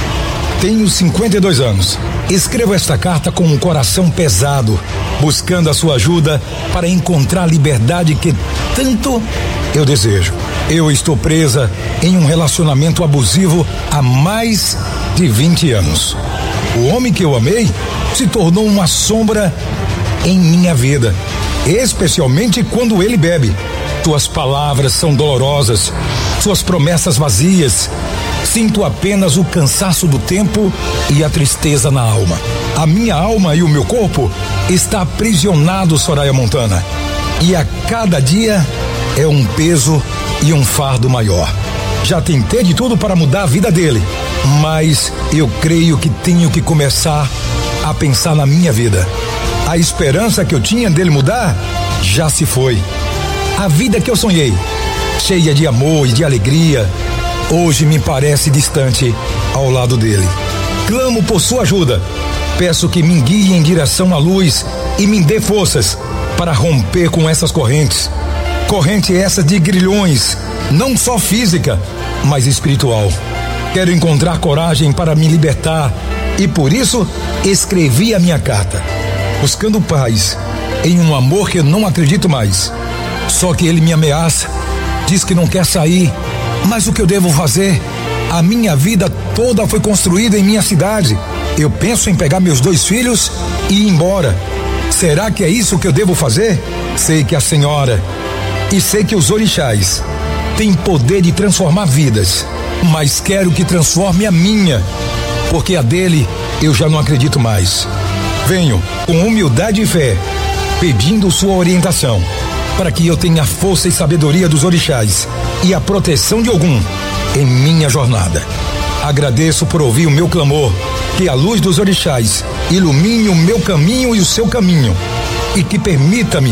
Tenho cinquenta e dois anos. Escrevo esta carta com um coração pesado, buscando a sua ajuda para encontrar a liberdade que tanto eu desejo. Eu estou presa em um relacionamento abusivo há mais de vinte anos. O homem que eu amei se tornou uma sombra em minha vida, especialmente quando ele bebe. Tuas palavras são dolorosas, suas promessas vazias. Sinto apenas o cansaço do tempo e a tristeza na alma. A minha alma e o meu corpo está aprisionado, Soraya Montana. E a cada dia é um peso e um fardo maior. Já tentei de tudo para mudar a vida dele, mas eu creio que tenho que começar a pensar na minha vida. A esperança que eu tinha dele mudar já se foi. A vida que eu sonhei, cheia de amor e de alegria, hoje me parece distante ao lado dele. Clamo por sua ajuda. Peço que me guie em direção à luz e me dê forças para romper com essas correntes. Corrente essa de grilhões, não só física, mas espiritual. Quero encontrar coragem para me libertar e por isso escrevi a minha carta, buscando paz em um amor que eu não acredito mais. Só que ele me ameaça, diz que não quer sair, mas o que eu devo fazer? A minha vida toda foi construída em minha cidade. Eu penso em pegar meus dois filhos e ir embora. Será que é isso que eu devo fazer? Sei que a senhora e sei que os orixás têm poder de transformar vidas, mas quero que transforme a minha, porque a dele eu já não acredito mais. Venho com humildade e fé, pedindo sua orientação, para que eu tenha a força e sabedoria dos orixás e a proteção de Ogum em minha jornada. Agradeço por ouvir o meu clamor, que a luz dos orixás ilumine o meu caminho e o seu caminho, e que permita-me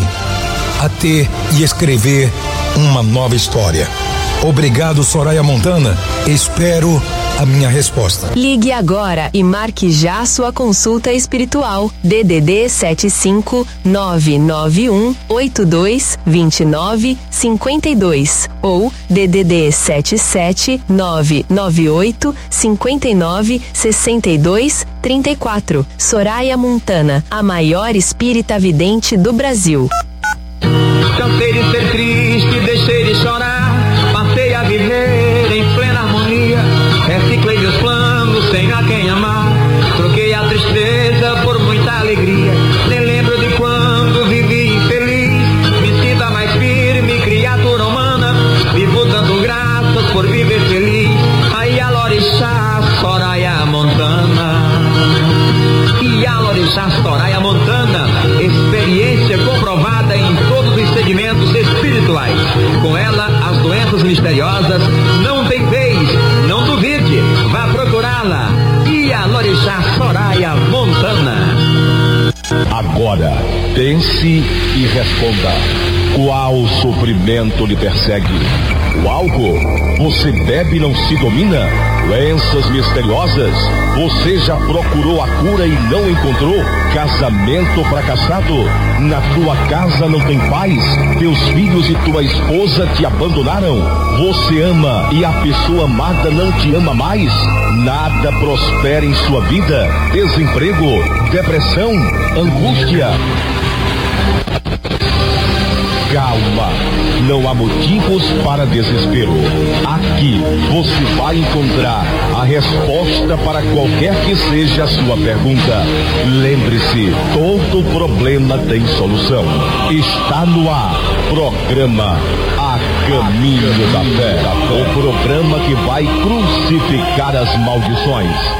a ter e escrever uma nova história. Obrigado, Soraya Montana. Espero a minha resposta. Ligue agora e marque já sua consulta espiritual. D D D sete cinco nove nove um oito dois dois nove cinco dois ou D D D sete sete nove nove oito cinco nove seis dois três quatro. Soraya Montana, a maior espírita vidente do Brasil. Cansei de ser triste, deixei de chorar, passei a viver em plena harmonia, reciclei meus planos sem a quem amar, troquei a tristeza por muita alegria, nem lembro de quando vivi infeliz, me sinta mais firme, criatura humana, vivo dando graças por viver feliz, aí a Lorixá Soraya Montana, e a Lorixá Soraya Montana, experiência comprovada em todos os segmentos espirituais. Com ela, as doenças misteriosas não tem vez. Não duvide, vá procurá-la. E a Lorixá Soraya Montana. Agora, pense e responda. Qual sofrimento lhe persegue? O álcool? Você bebe e não se domina? Doenças misteriosas? Você já procurou a cura e não encontrou? Casamento fracassado? Na tua casa não tem paz? Teus filhos e tua esposa te abandonaram? Você ama e a pessoa amada não te ama mais? Nada prospera em sua vida? Desemprego? Depressão? Angústia? Calma, não há motivos para desespero. Aqui você vai encontrar a resposta para qualquer que seja a sua pergunta. Lembre-se, todo problema tem solução. Está no ar, programa A Caminho da Fé, o programa que vai crucificar as maldições.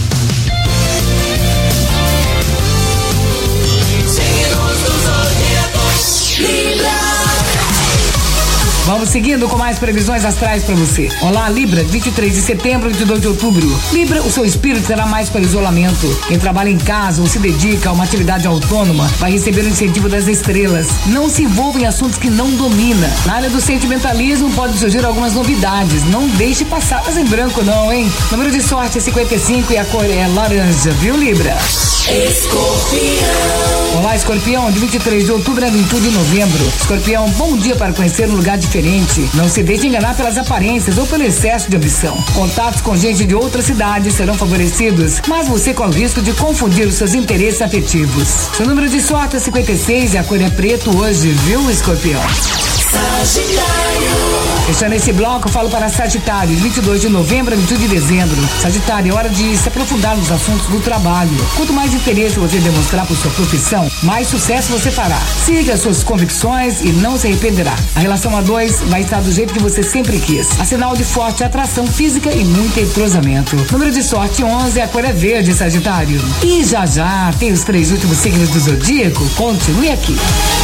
Vamos seguindo com mais previsões astrais para você. Olá, Libra, vinte e três de setembro, vinte e dois de outubro. Libra, o seu espírito será mais para isolamento. Quem trabalha em casa ou se dedica a uma atividade autônoma vai receber o incentivo das estrelas. Não se envolva em assuntos que não domina. Na área do sentimentalismo pode surgir algumas novidades. Não deixe passadas em branco não, hein? Número de sorte é cinquenta e cinco e a cor é laranja, viu, Libra? Escorpião. Olá, Escorpião, de vinte e três de outubro a vinte e um de novembro. Escorpião, bom dia para conhecer um lugar diferente. Não se deixe enganar pelas aparências ou pelo excesso de ambição. Contatos com gente de outras cidades serão favorecidos, mas você corre o risco de confundir os seus interesses afetivos. Seu número de sorte é cinquenta e seis e a cor é preto hoje, viu, Escorpião? Sagitário. Fechando esse bloco, eu falo para Sagitário, vinte e dois de novembro a vinte e um de dezembro. Sagitário, é hora de se aprofundar nos assuntos do trabalho. Quanto mais interesse você demonstrar por sua profissão, mais sucesso você fará. Siga suas convicções e não se arrependerá. A relação a dois vai estar do jeito que você sempre quis. A sinal de forte atração física e muito entrosamento. Número de sorte onze, a cor é verde, Sagitário. E já já tem os três últimos signos do zodíaco. Continue aqui.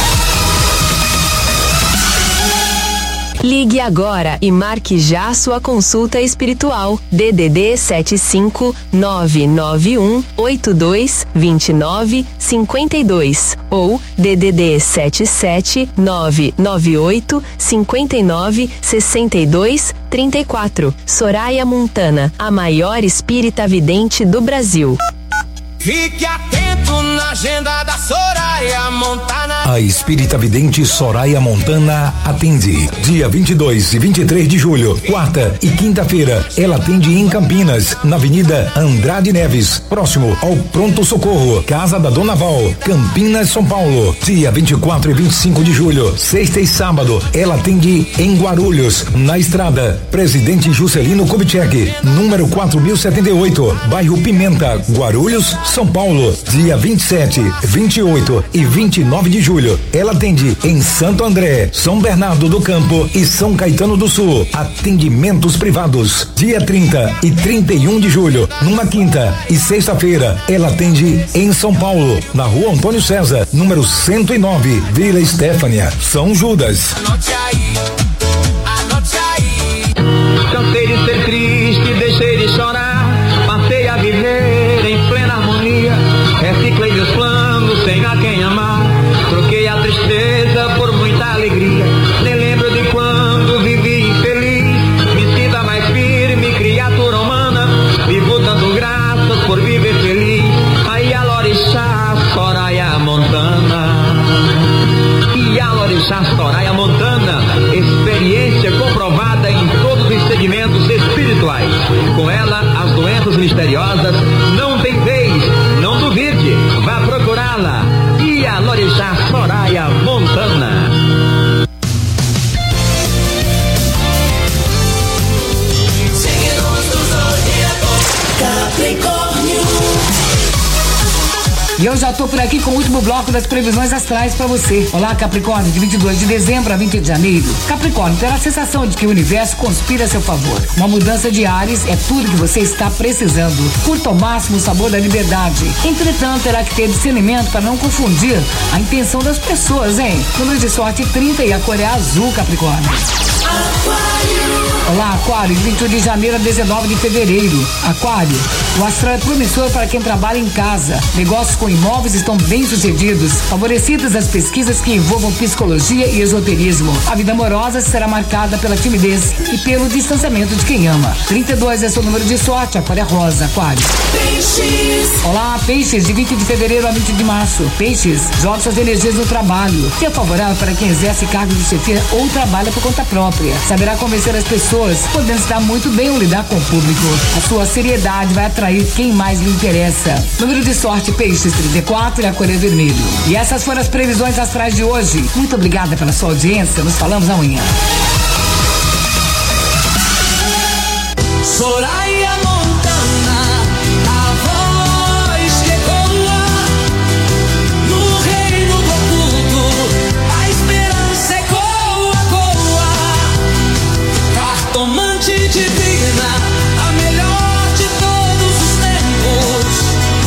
Ligue agora e marque já sua consulta espiritual. D D D sete cinco nove nove um oito dois dois nove cinco dois ou D D D sete sete nove nove oito cinco nove seis dois três quatro. Soraya Montana, a maior espírita vidente do Brasil. Fique atento na agenda da Soraya Montana. A espírita vidente Soraya Montana atende dia vinte e dois e vinte e três de julho, quarta e quinta-feira. Ela atende em Campinas, na Avenida Andrade Neves, próximo ao Pronto Socorro, Casa da Dona Val, Campinas, São Paulo. Dia vinte e quatro e vinte e cinco de julho, sexta e sábado. Ela atende em Guarulhos, na estrada Presidente Juscelino Kubitschek, número quatro mil e setenta e oito, bairro Pimenta, Guarulhos, São Paulo. Dia vinte e sete, vinte e oito e vinte e nove de julho. Ela atende em Santo André, São Bernardo do Campo e São Caetano do Sul. Atendimentos privados. Dia trinta e trinta e um de julho, numa quinta e sexta-feira. Ela atende em São Paulo, na Rua Antônio César, número cento e nove, Vila Estefânia, São Judas. Anote aí, anote aí. Cansei de ser triste, deixei de chorar. Passei a viver em plena harmonia. Reciclei meus planos sem a quem amar. Troquei a tristeza por muita alegria. Nem lembro de quando vivi infeliz. Me sinta mais firme, criatura humana. Vivo dando graças por viver feliz. Aí a Lorixá, Soraya Montana. E a Lorixá, Soraya Montana. Experiência comprovada em todos os segmentos espirituais. Com ela, as doenças misteriosas não tem vez. Não duvide, vá procurá-la. E a Lorixá, Soraya Montana. Signos do zodíaco. Capricórnio. E eu já tô por aqui com o último bloco das previsões astrais pra você. Olá, Capricórnio, de vinte e dois de dezembro a vinte de janeiro. Capricórnio, terá a sensação de que o universo conspira a seu favor. Uma mudança de ares é tudo que você está precisando. Curta ao máximo o sabor da liberdade. Entretanto, terá que ter discernimento para não confundir a intenção das pessoas, hein? Número de sorte trinta e a cor é azul, Capricórnio. Olá, Aquário, de vinte e um de janeiro a dezenove de fevereiro. Aquário, o astral é promissor para quem trabalha em casa. Negócios com imóveis novos estão bem-sucedidos, favorecidas as pesquisas que envolvam psicologia e esoterismo. A vida amorosa será marcada pela timidez e pelo distanciamento de quem ama. trinta e dois é seu número de sorte, Aquário Rosa, Aquário. Peixes. Olá, Peixes, de vinte de fevereiro a vinte de março. Peixes, joga suas energias no trabalho. Que é favorável para quem exerce cargo de chefia ou trabalha por conta própria. Saberá convencer as pessoas, podendo estar muito bem ou lidar com o público. A sua seriedade vai atrair quem mais lhe interessa. Número de sorte, Peixes, trinta e quatro, e a cor é vermelho. E essas foram as previsões astrais de hoje. Muito obrigada pela sua audiência. Nos falamos amanhã. Soraya Montana, a voz que ecoa no reino do oculto, a esperança ecoa, coa. Cartomante divina, a melhor de todos os tempos,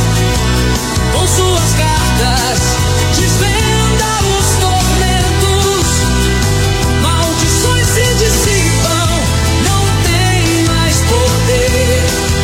com suas cartas desvenda os tormentos, maldições se dissipam, não tem mais poder.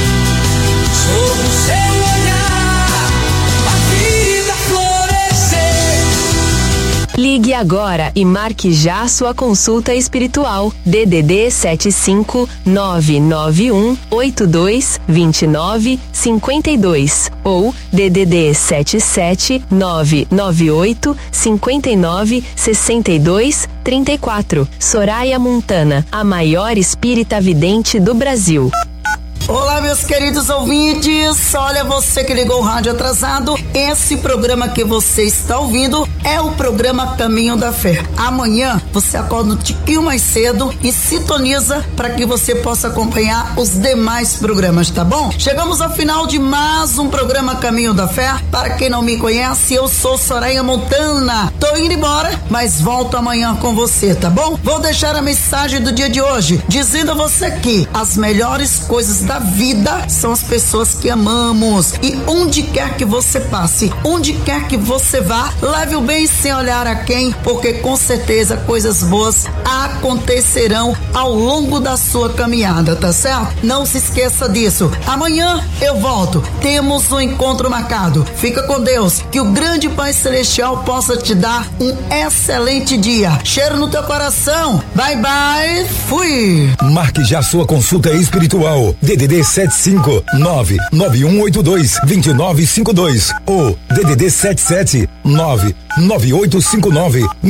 Sob o seu olhar, a vida florescer. Ligue agora e marque já a sua consulta espiritual. D D D sete cinco nove nove um oito dois dois nove cinco dois ou D D D sete sete nove nove oito cinco nove seis dois três quatro. Soraya Montana, a maior espírita vidente do Brasil. Olá, meus queridos ouvintes, olha, você que ligou o rádio atrasado, esse programa que você está ouvindo é o programa Caminho da Fé. Amanhã você acorda um tiquinho mais cedo e sintoniza para que você possa acompanhar os demais programas, tá bom? Chegamos ao final de mais um programa Caminho da Fé. Para quem não me conhece, eu sou Soraya Montana. Tô indo embora, mas volto amanhã com você, tá bom? Vou deixar a mensagem do dia de hoje, dizendo a você que as melhores coisas da vida são as pessoas que amamos. E onde quer que você passe, onde quer que você vá, leve o bem sem olhar a quem, porque com certeza coisas boas acontecerão ao longo da sua caminhada, tá certo? Não se esqueça disso. Amanhã eu volto, temos um encontro marcado. Fica com Deus, que o grande Pai Celestial possa te dar um excelente dia. Cheiro no teu coração. Bye bye, fui. Marque já sua consulta espiritual. D D D sete cinco nove nove um oito dois dois nove cinco dois ou D D D sete sete nove nove oito cinco nove